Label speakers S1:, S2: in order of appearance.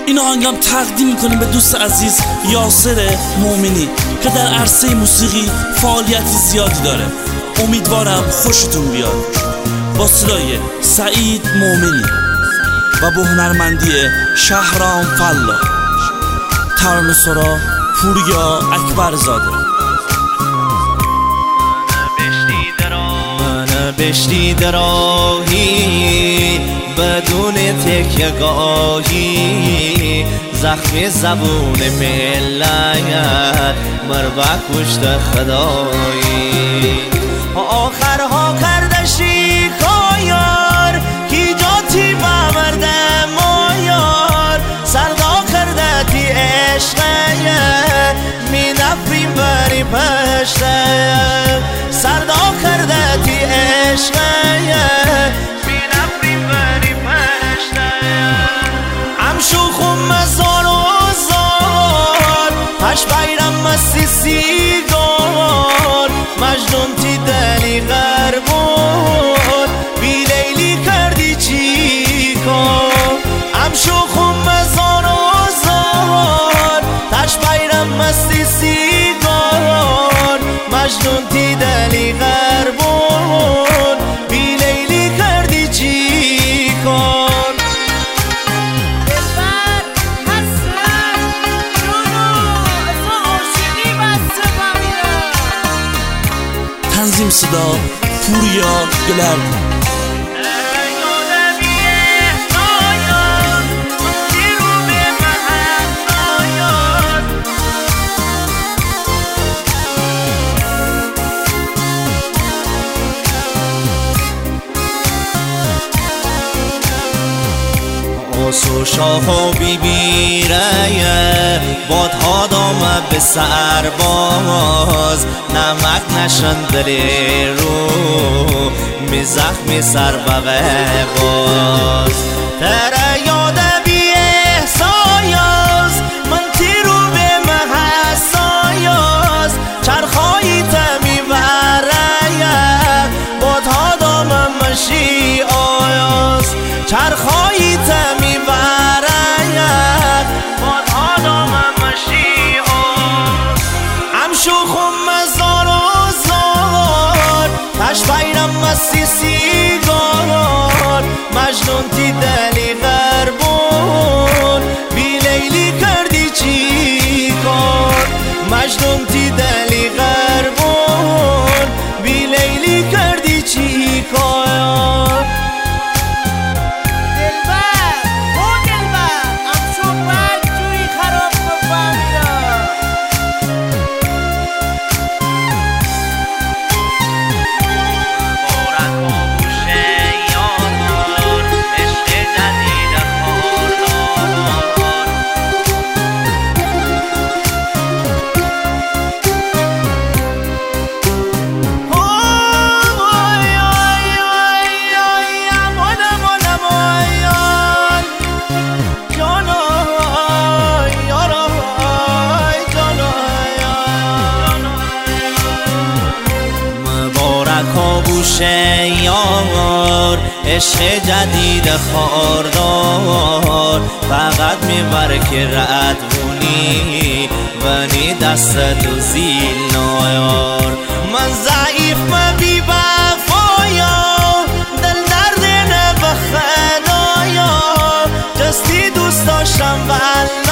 S1: این آهنگم تقدیم میکنیم به دوست عزیز یاسر مومنی که در عرصه موسیقی فعالیتی زیادی داره. امیدوارم خوشتون بیاد. با صدای سعید مومنی و با هنرمندی شهرام فلا، ترانه‌سرا پوریا اکبرزاده.
S2: من بشتی دراهی بدون تکیه‌گاهی، زخم زبون ملت مربع کشت خدایی. آخرها کردشی کایار کی جاتی بمرد مایار، سردا کردتی عشقه می نفریم بری پشته، سردا کردتی عشقه می نفریم بری پشته. امشو مزار و زار پش بیرم مستی سیگار، مجنون تی دلی غربون بی لیلی کردی چی کار. امشو مزار و زار پش بیرم مستی سیگار، مجنون تی دلی غربون بی لیلی کردی چی کار.
S1: تنظیم صدا پوریا گلرد.
S2: و شاه و بیبیره بادها دامه به سرباز، نمک نشن دل رو می زخم سر بغه باز. تره یاد بی احسایاز من تیرو به محسایاز، چرخایی تمی بره بادها دامه مشی آیاز، چرخایی تمی مستی سیگار، مجنون تی دلی غربون بی لیلی کردی چی کار. مجنون تی دلی غربون بی لیلی کردی چی کار.
S3: دلبر او دلبر امشو بد جوی خراب بفهمیدم.
S2: یار عشق جدید خاردار، فقط میبره که ردونی ونی دست تو زیل نایار. من ضعیف من بی وفایا دل درد نبخنایا، جستی دوست داشتم